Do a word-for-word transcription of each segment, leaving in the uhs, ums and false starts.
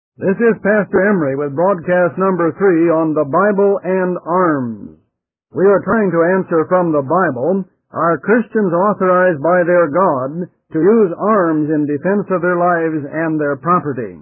This is Pastor Emery with broadcast number three on the Bible and Arms. We are trying to answer from the Bible, are Christians authorized by their God to use arms in defense of their lives and their property?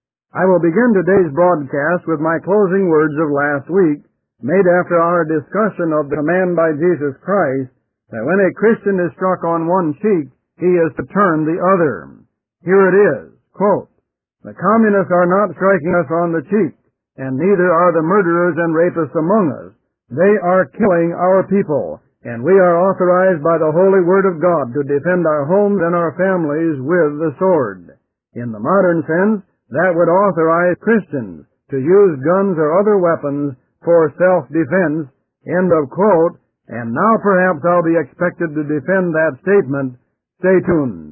I will begin today's broadcast with my closing words of last week, made after our discussion of the command by Jesus Christ that when a Christian is struck on one cheek, he is to turn the other. Here it is, quote, "The communists are not striking us on the cheek, and neither are the murderers and rapists among us. They are killing our people, and we are authorized by the Holy Word of God to defend our homes and our families with the sword." In the modern sense, that would authorize Christians to use guns or other weapons for self-defense, end of quote, and now perhaps I'll be expected to defend that statement. Stay tuned.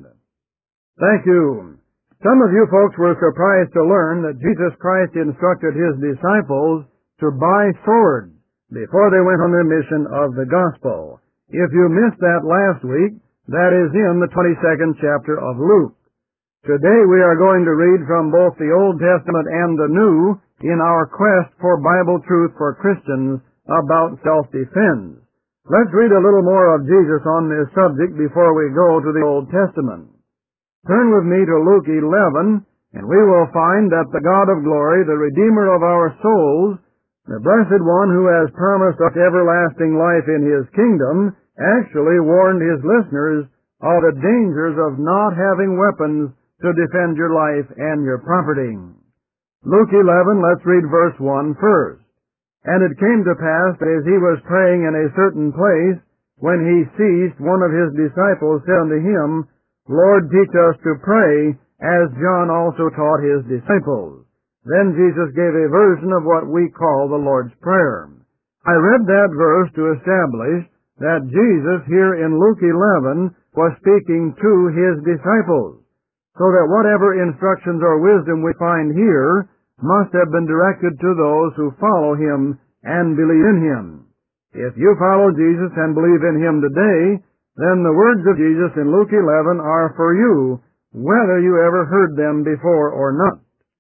Thank you. Some of you folks were surprised to learn that Jesus Christ instructed His disciples to buy swords before they went on their mission of the gospel. If you missed that last week, that is in the twenty-second chapter of Luke. Today we are going to read from both the Old Testament and the New in our quest for Bible truth for Christians about self-defense. Let's read a little more of Jesus on this subject before we go to the Old Testament. Turn with me to Luke eleven, and we will find that the God of glory, the Redeemer of our souls, the Blessed One who has promised us everlasting life in His kingdom, actually warned His listeners of the dangers of not having weapons to defend your life and your property. Luke eleven, let's read verse one first. "And it came to pass that as he was praying in a certain place, when he ceased, one of his disciples said unto him, Lord, teach us to pray, as John also taught his disciples. Then Jesus gave a version of what we call the Lord's Prayer." I read that verse to establish that Jesus here in Luke eleven was speaking to His disciples, so that whatever instructions or wisdom we find here must have been directed to those who follow Him and believe in Him. If you follow Jesus and believe in Him today, then the words of Jesus in Luke eleven are for you, whether you ever heard them before or not.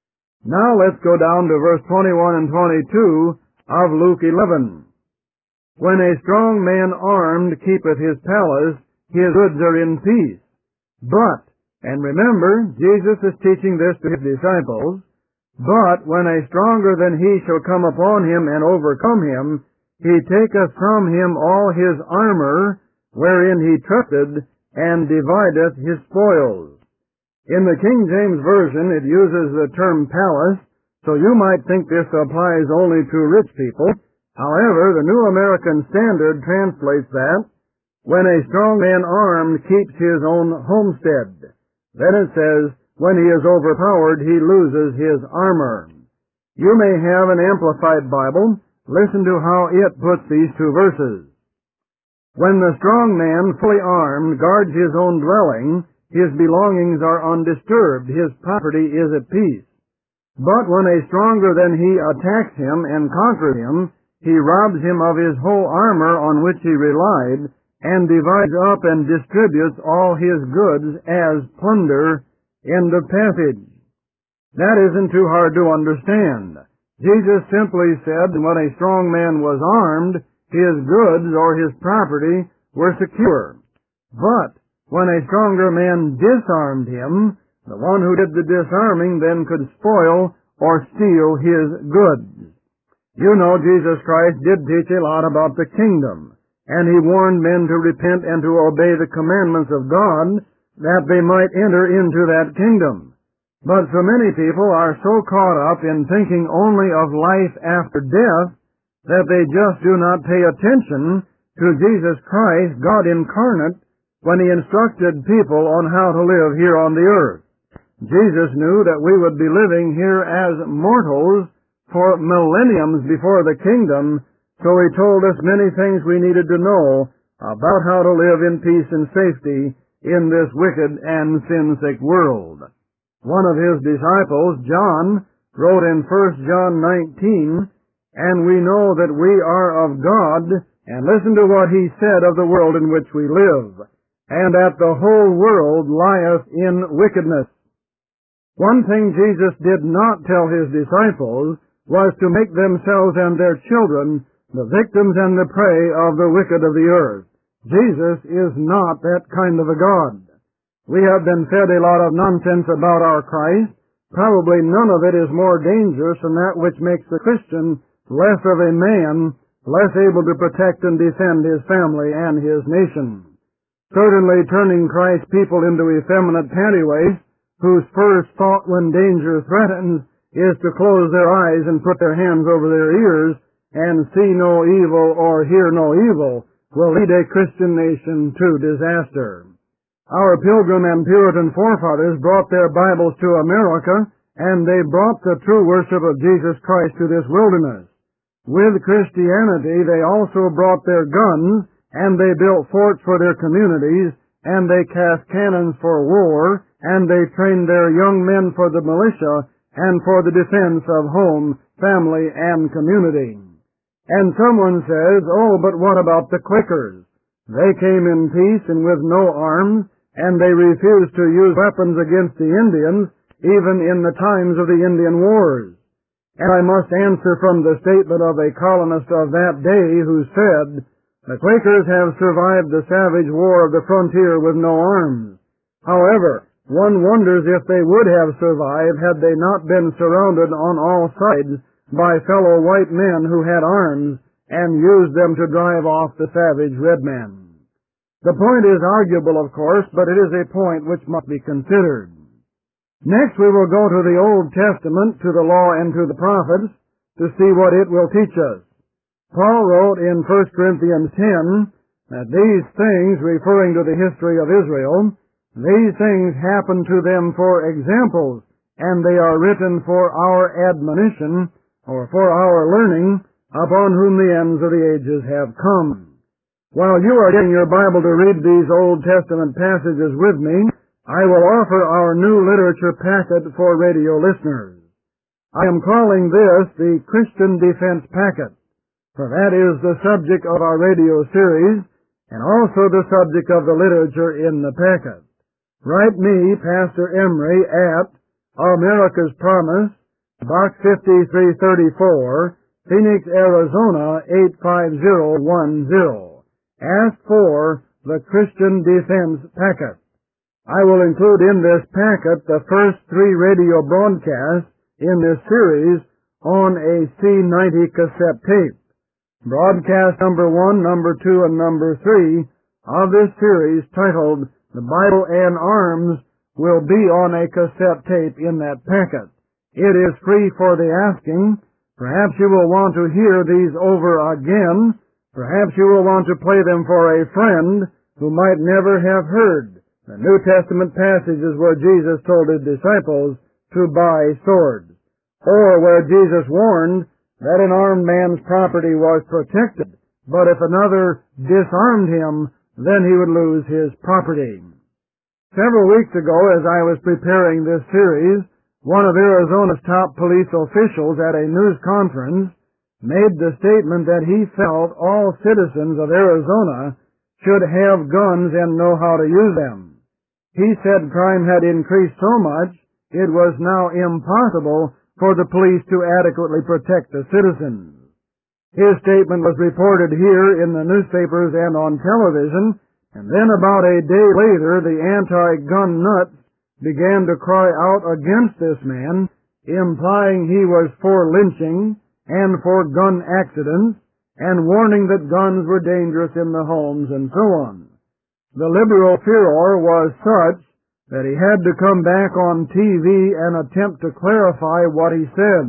Now let's go down to verse twenty-one and twenty-two of Luke eleven. "When a strong man armed keepeth his palace, his goods are in peace. But," and remember, Jesus is teaching this to His disciples, "but when a stronger than he shall come upon him and overcome him, he taketh from him all his armor, wherein he trusted, and divideth his spoils." In the King James Version, it uses the term palace, so you might think this applies only to rich people. However, the New American Standard translates that, "When a strong man armed keeps his own homestead." Then it says, "When he is overpowered, he loses his armor." You may have an Amplified Bible. Listen to how it puts these two verses. "When the strong man, fully armed, guards his own dwelling, his belongings are undisturbed, his property is at peace. But when a stronger than he attacks him and conquers him, he robs him of his whole armor on which he relied, and divides up and distributes all his goods as plunder." End of passage. That isn't too hard to understand. Jesus simply said when a strong man was armed, his goods or his property were secure. But when a stronger man disarmed him, the one who did the disarming then could spoil or steal his goods. You know, Jesus Christ did teach a lot about the kingdom, and He warned men to repent and to obey the commandments of God, that they might enter into that kingdom. But so many people are so caught up in thinking only of life after death that they just do not pay attention to Jesus Christ, God incarnate, when He instructed people on how to live here on the earth. Jesus knew that we would be living here as mortals for millenniums before the kingdom, so He told us many things we needed to know about how to live in peace and safety in this wicked and sin-sick world. One of His disciples, John, wrote in First John nineteen, "And we know that we are of God, and listen to what he said of the world in which we live, and that the whole world lieth in wickedness." One thing Jesus did not tell his disciples was to make themselves and their children the victims and the prey of the wicked of the earth. Jesus is not that kind of a God. We have been fed a lot of nonsense about our Christ. Probably none of it is more dangerous than that which makes the Christian less of a man, less able to protect and defend his family and his nation. Certainly turning Christ's people into effeminate pantywaists, whose first thought when danger threatens is to close their eyes and put their hands over their ears and see no evil or hear no evil, will lead a Christian nation to disaster. Our Pilgrim and Puritan forefathers brought their Bibles to America, and they brought the true worship of Jesus Christ to this wilderness. With Christianity, they also brought their guns, and they built forts for their communities, and they cast cannons for war, and they trained their young men for the militia and for the defense of home, family, and community. And someone says, oh, but what about the Quakers? They came in peace and with no arms, and they refused to use weapons against the Indians, even in the times of the Indian Wars. And I must answer from the statement of a colonist of that day who said, the Quakers have survived the savage war of the frontier with no arms. However, one wonders if they would have survived had they not been surrounded on all sides by fellow white men who had arms and used them to drive off the savage red men. The point is arguable, of course, but it is a point which must be considered. Next we will go to the Old Testament, to the Law and to the Prophets, to see what it will teach us. Paul wrote in First Corinthians ten that these things, referring to the history of Israel, these things happen to them for examples, and they are written for our admonition, or for our learning, upon whom the ends of the ages have come. While you are getting your Bible to read these Old Testament passages with me, I will offer our new literature packet for radio listeners. I am calling this the Christian Defense Packet, for that is the subject of our radio series, and also the subject of the literature in the packet. Write me, Pastor Emery, at America's Promise, Box fifty-three thirty-four, Phoenix, Arizona, eight five zero one zero. Ask for the Christian Defense Packet. I will include in this packet the first three radio broadcasts in this series on a C ninety cassette tape. Broadcast number one, number two, and number three of this series, titled The Bible and Arms, will be on a cassette tape in that packet. It is free for the asking. Perhaps you will want to hear these over again. Perhaps you will want to play them for a friend who might never have heard the New Testament passages where Jesus told his disciples to buy swords, or where Jesus warned that an armed man's property was protected, but if another disarmed him, then he would lose his property. Several weeks ago, as I was preparing this series, one of Arizona's top police officials at a news conference made the statement that he felt all citizens of Arizona should have guns and know how to use them. He said crime had increased so much it was now impossible for the police to adequately protect the citizens. His statement was reported here in the newspapers and on television, and then about a day later the anti-gun nuts began to cry out against this man, implying he was for lynching and for gun accidents, and warning that guns were dangerous in the homes and so on. The liberal furor was such that he had to come back on T V and attempt to clarify what he said.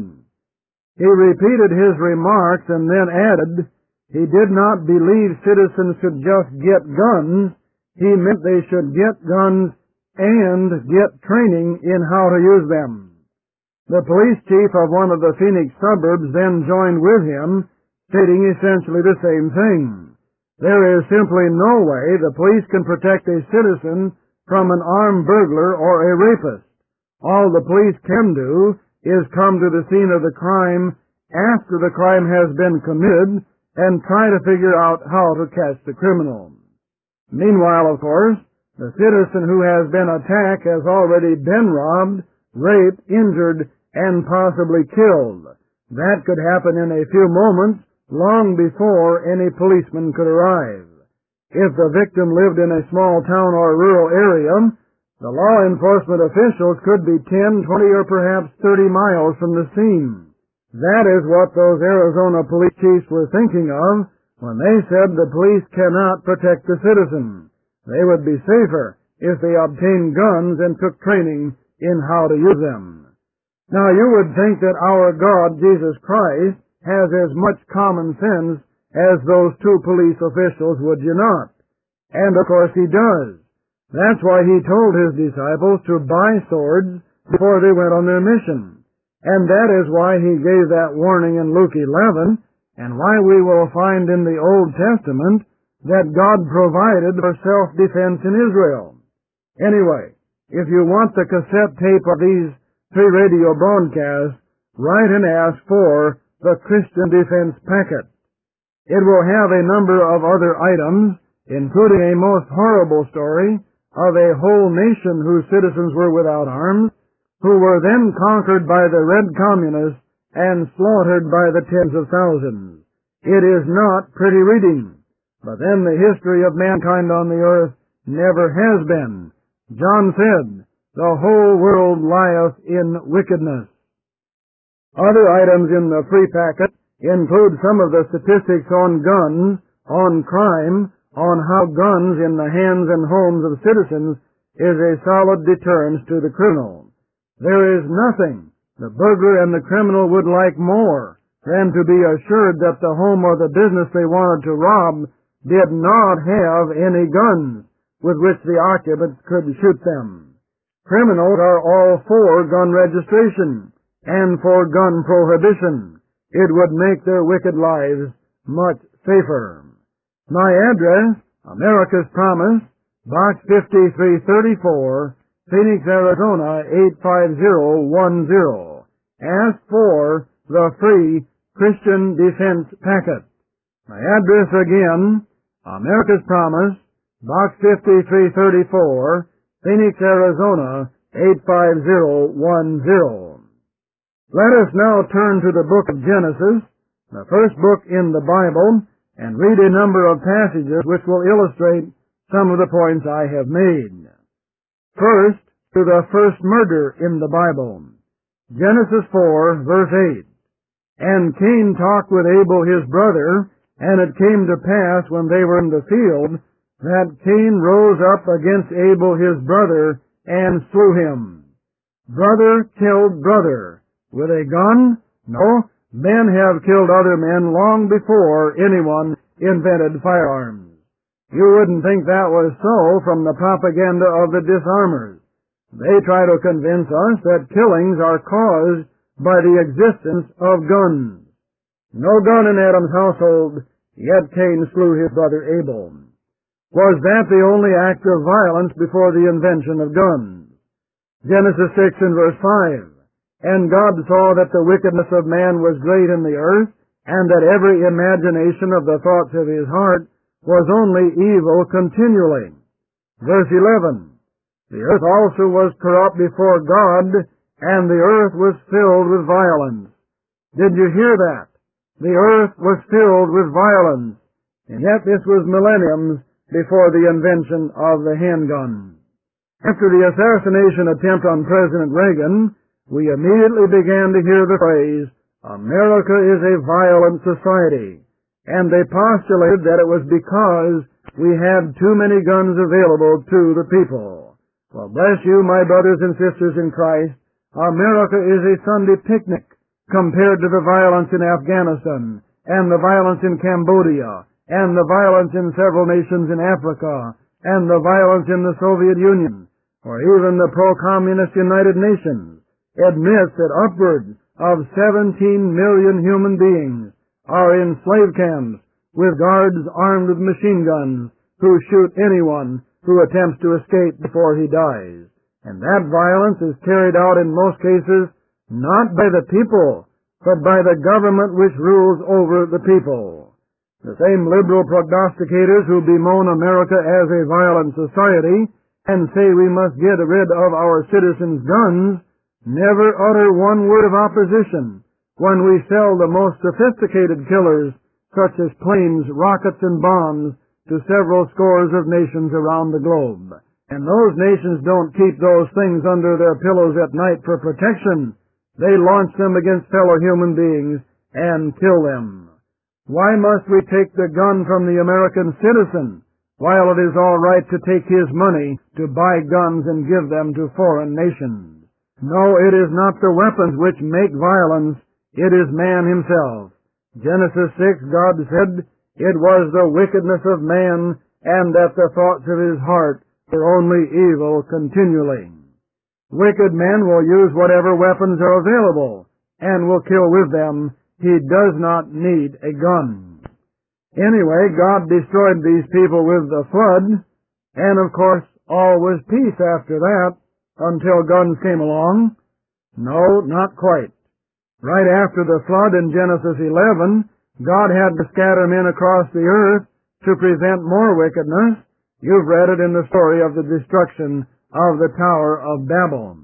He repeated his remarks and then added, he did not believe citizens should just get guns. He meant they should get guns and get training in how to use them. The police chief of one of the Phoenix suburbs then joined with him, stating essentially the same thing. There is simply no way the police can protect a citizen from an armed burglar or a rapist. All the police can do is come to the scene of the crime after the crime has been committed and try to figure out how to catch the criminal. Meanwhile, of course, the citizen who has been attacked has already been robbed raped, injured, and possibly killed. That could happen in a few moments, long before any policeman could arrive. If the victim lived in a small town or rural area, the law enforcement officials could be ten, twenty, or perhaps thirty miles from the scene. That is what those Arizona police chiefs were thinking of when they said the police cannot protect the citizen. They would be safer if they obtained guns and took training in how to use them. Now you would think that our God, Jesus Christ, has as much common sense as those two police officials, would you not? And of course he does. That's why he told his disciples to buy swords before they went on their mission. And that is why he gave that warning in Luke eleven, and why we will find in the Old Testament that God provided for self-defense in Israel. Anyway, if you want the cassette tape of these three radio broadcasts, write and ask for the Christian Defense Packet. It will have a number of other items, including a most horrible story of a whole nation whose citizens were without arms, who were then conquered by the Red Communists and slaughtered by the tens of thousands. It is not pretty reading, but then the history of mankind on the earth never has been. John said, "The whole world lieth in wickedness." Other items in the free packet include some of the statistics on guns, on crime, on how guns in the hands and homes of citizens is a solid deterrence to the criminal. There is nothing the burglar and the criminal would like more than to be assured that the home or the business they wanted to rob did not have any guns with which the occupants could shoot them. Criminals are all for gun registration and for gun prohibition. It would make their wicked lives much safer. My address, America's Promise, Box fifty-three thirty-four, Phoenix, Arizona eight five zero one zero. Ask for the free Christian Defense Packet. My address again, America's Promise, Box fifty-three thirty-four, Phoenix, Arizona eight five zero one zero. Let us now turn to the book of Genesis, the first book in the Bible, and read a number of passages which will illustrate some of the points I have made. First, to the first murder in the Bible. Genesis four, verse eight. And Cain talked with Abel his brother, and it came to pass when they were in the field, that Cain rose up against Abel his brother, and slew him. Brother killed brother. With a gun? No, men have killed other men long before anyone invented firearms. You wouldn't think that was so from the propaganda of the disarmers. They try to convince us that killings are caused by the existence of guns. No gun in Adam's household, yet Cain slew his brother Abel. Was that the only act of violence before the invention of guns? Genesis six and verse five. And God saw that the wickedness of man was great in the earth, and that every imagination of the thoughts of his heart was only evil continually. Verse eleven. The earth also was corrupt before God, and the earth was filled with violence. Did you hear that? The earth was filled with violence, and yet this was millenniums before the invention of the handgun. After the assassination attempt on President Reagan, we immediately began to hear the phrase, "America is a violent society," and they postulated that it was because we had too many guns available to the people. Well, bless you, my brothers and sisters in Christ, America is a Sunday picnic compared to the violence in Afghanistan, and the violence in Cambodia, and the violence in several nations in Africa, and the violence in the Soviet Union, or even the pro-communist United Nations admits that upwards of seventeen million human beings are in slave camps with guards armed with machine guns who shoot anyone who attempts to escape before he dies. And that violence is carried out in most cases not by the people, but by the government which rules over the people. The same liberal prognosticators who bemoan America as a violent society and say we must get rid of our citizens' guns Never utter one word of opposition when we sell the most sophisticated killers, such as planes, rockets, and bombs, to several scores of nations around the globe. And those nations don't keep those things under their pillows at night for protection. They launch them against fellow human beings and kill them. Why must we take the gun from the American citizen, while it is all right to take his money to buy guns and give them to foreign nations? No, it is not the weapons which make violence, it is man himself. Genesis six, God said, "It was the wickedness of man, and that the thoughts of his heart were only evil continually." Wicked men will use whatever weapons are available, and will kill with them. He does not need a gun. Anyway, God destroyed these people with the flood, and of course all was peace after that, until guns came along. No, not quite. Right after the flood in Genesis eleven, God had to scatter men across the earth to prevent more wickedness. You've read it in the story of the destruction of the Tower of Babel.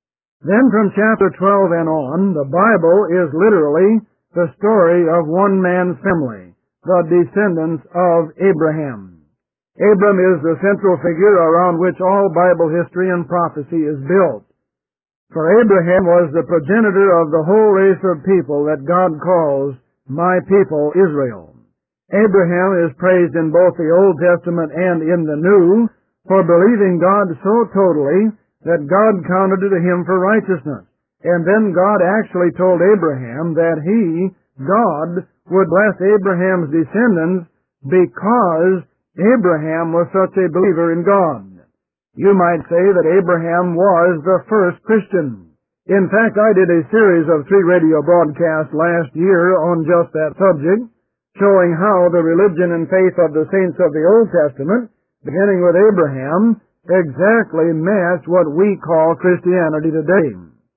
Then from chapter twelve and on, the Bible is literally the story of one man's family, the descendants of Abraham. Abram is the central figure around which all Bible history and prophecy is built. For Abraham was the progenitor of the whole race of people that God calls my people Israel. Abraham is praised in both the Old Testament and in the New for believing God so totally that God counted it to him for righteousness. And then God actually told Abraham that he, God, would bless Abraham's descendants because Abraham was such a believer in God. You might say that Abraham was the first Christian. In fact, I did a series of three radio broadcasts last year on just that subject, showing how the religion and faith of the saints of the Old Testament, beginning with Abraham, exactly matched what we call Christianity today.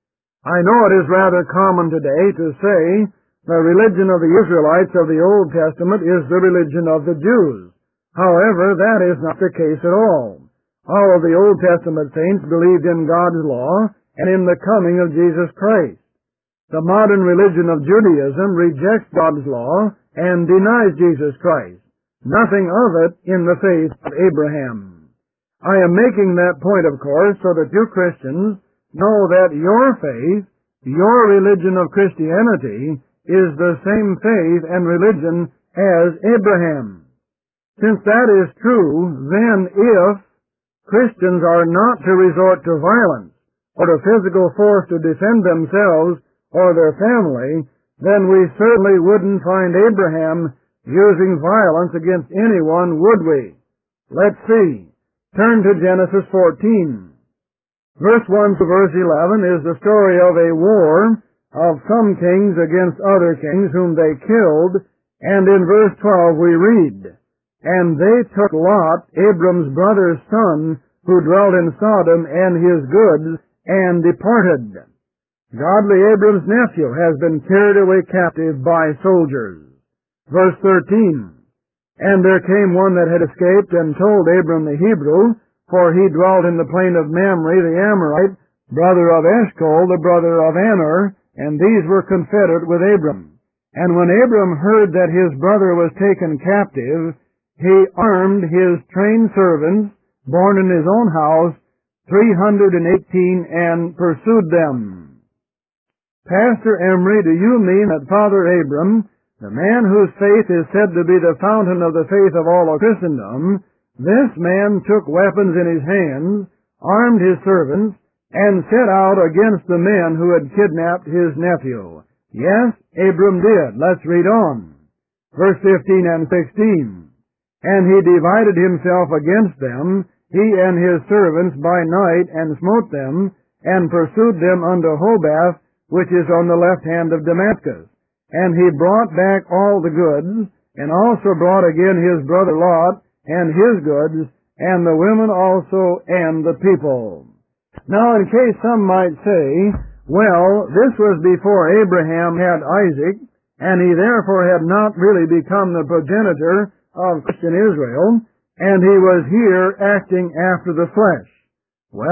I know it is rather common today to say the religion of the Israelites of the Old Testament is the religion of the Jews. However, that is not the case at all. All of the Old Testament saints believed in God's law and in the coming of Jesus Christ. The modern religion of Judaism rejects God's law and denies Jesus Christ. Nothing of it in the faith of Abraham. I am making that point, of course, so that you Christians know that your faith, your religion of Christianity, is the same faith and religion as Abraham. Since that is true, then if Christians are not to resort to violence or to physical force to defend themselves or their family, then we certainly wouldn't find Abraham using violence against anyone, would we? Let's see. Turn to Genesis fourteen. Verse one to verse eleven is the story of a war of some kings against other kings whom they killed, and in verse twelve we read, "And they took Lot, Abram's brother's son, who dwelt in Sodom, and his goods, and departed." Godly Abram's nephew has been carried away captive by soldiers. Verse thirteen, "And there came one that had escaped, and told Abram the Hebrew, for he dwelt in the plain of Mamre the Amorite, brother of Eshcol, the brother of Aner, and these were confederate with Abram. And when Abram heard that his brother was taken captive, he armed his trained servants, born in his own house, three hundred and eighteen, and pursued them." Pastor Emery, do you mean that Father Abram, the man whose faith is said to be the fountain of the faith of all of Christendom, this man took weapons in his hands, armed his servants, and set out against the men who had kidnapped his nephew? Yes, Abram did. Let's read on. Verse fifteen and sixteen. "And he divided himself against them, he and his servants, by night, and smote them, and pursued them unto Hobath, which is on the left hand of Damascus. And he brought back all the goods, and also brought again his brother Lot, and his goods, and the women also, and the people." Now, in case some might say, well, this was before Abraham had Isaac, and he therefore had not really become the progenitor of Christian Israel, and he was here acting after the flesh. Well,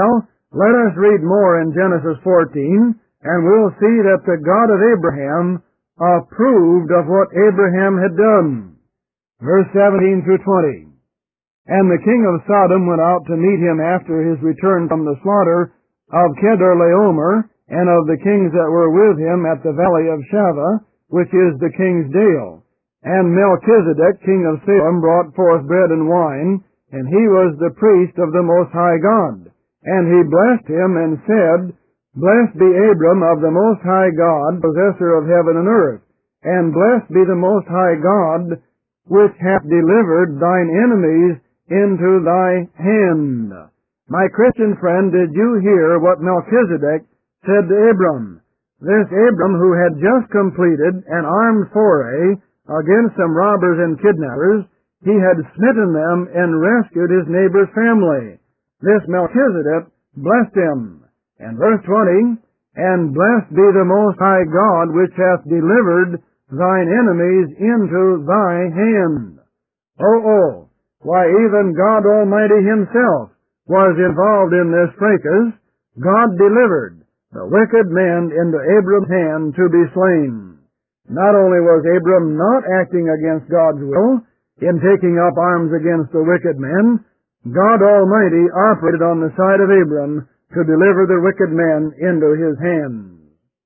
Let us read more in Genesis fourteen, and we'll see that the God of Abraham approved of what Abraham had done. Verse seventeen through twenty. And the king of Sodom went out to meet him after his return from the slaughter of Kedorlaomer, and of the kings that were with him at the valley of Shaveh, which is the king's dale. And Melchizedek, king of Salem, brought forth bread and wine, and he was the priest of the Most High God. And he blessed him and said, Blessed be Abram of the Most High God, possessor of heaven and earth, and blessed be the Most High God, which hath delivered thine enemies into thy hand. My Christian friend, did you hear what Melchizedek said to Abram? This Abram, who had just completed an armed foray against some robbers and kidnappers, he had smitten them and rescued his neighbor's family. This Melchizedek blessed him. And verse twenty, And blessed be the Most High God, which hath delivered thine enemies into thy hand. Oh, oh, why even God Almighty himself was involved in this fracas. God delivered the wicked man into Abram's hand to be slain. Not only was Abram not acting against God's will in taking up arms against the wicked men, God Almighty operated on the side of Abram to deliver the wicked man into his hands.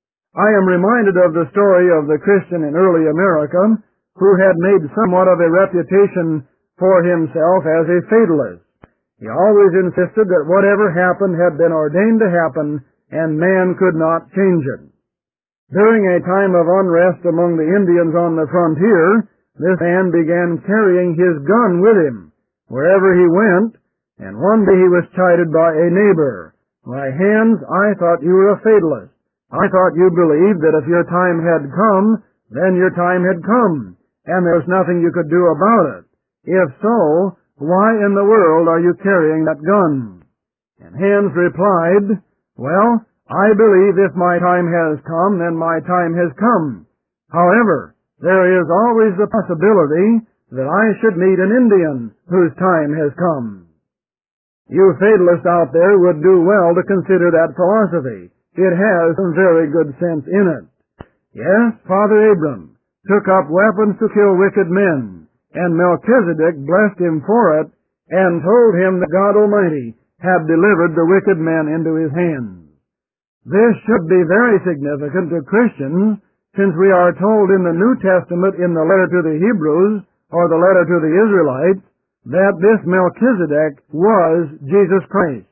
I am reminded of the story of the Christian in early America who had made somewhat of a reputation for himself as a fatalist. He always insisted that whatever happened had been ordained to happen and man could not change it. During a time of unrest among the Indians on the frontier, this man began carrying his gun with him wherever he went, and one day he was chided by a neighbor. Why, Hans, I thought you were a fatalist. I thought you believed that if your time had come, then your time had come, and there was nothing you could do about it. If so, why in the world are you carrying that gun? And Hans replied, Well, I believe if my time has come, then my time has come. However, there is always the possibility that I should meet an Indian whose time has come. You fatalists out there would do well to consider that philosophy. It has some very good sense in it. Yes, Father Abram took up weapons to kill wicked men, and Melchizedek blessed him for it and told him that God Almighty had delivered the wicked men into his hands. This should be very significant to Christians, since we are told in the New Testament in the letter to the Hebrews, or the letter to the Israelites, that this Melchizedek was Jesus Christ.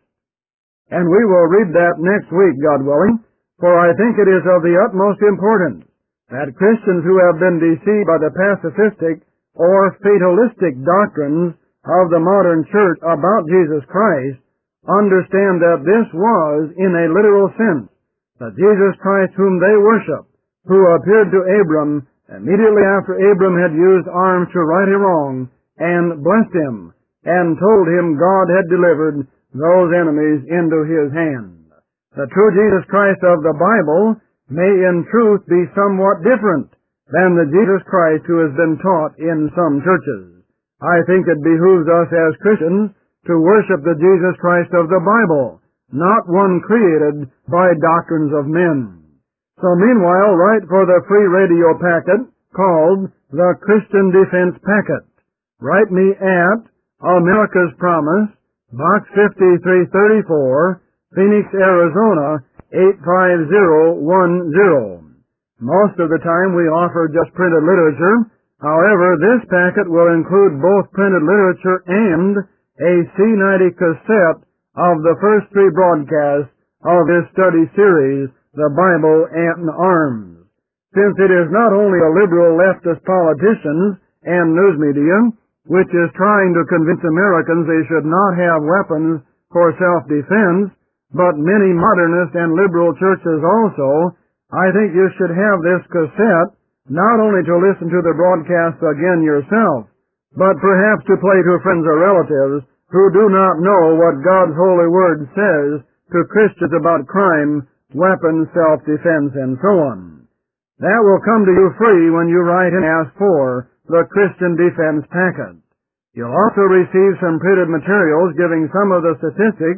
And we will read that next week, God willing, for I think it is of the utmost importance that Christians who have been deceived by the pacifistic or fatalistic doctrines of the modern church about Jesus Christ understand that this was, in a literal sense, the Jesus Christ whom they worship, who appeared to Abram immediately after Abram had used arms to right a wrong, and blessed him, and told him God had delivered those enemies into his hand. The true Jesus Christ of the Bible may in truth be somewhat different than the Jesus Christ who has been taught in some churches. I think it behooves us as Christians to worship the Jesus Christ of the Bible, not one created by doctrines of men. So meanwhile, write for the free radio packet called the Christian Defense Packet. Write me at America's Promise, Box fifty-three thirty-four, Phoenix, Arizona, eight five zero one zero. Most of the time we offer just printed literature. However, this packet will include both printed literature and a C ninety cassette of the first three broadcasts of this study series, The Bible and Arms. Since it is not only a liberal leftist politicians and news media which is trying to convince Americans they should not have weapons for self-defense, but many modernist and liberal churches also, I think you should have this cassette not only to listen to the broadcasts again yourself, but perhaps to play to friends or relatives who do not know what God's holy word says to Christians about crime, weapons, self-defense, and so on. That will come to you free when you write and ask for the Christian Defense Packet. You'll also receive some printed materials giving some of the statistics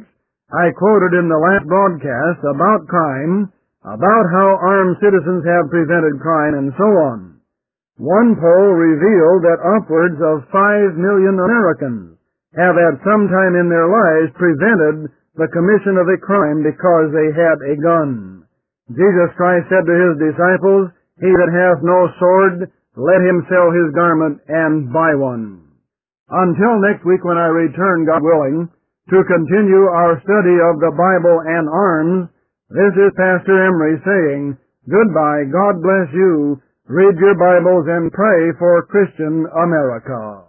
I quoted in the last broadcast about crime, about how armed citizens have prevented crime, and so on. One poll revealed that upwards of five million Americans have at some time in their lives prevented the commission of a crime because they had a gun. Jesus Christ said to his disciples, "He that hath no sword, let him sell his garment and buy one." Until next week when I return, God willing, to continue our study of the Bible and arms, this is Pastor Emery saying, goodbye, God bless you, read your Bibles and pray for Christian America.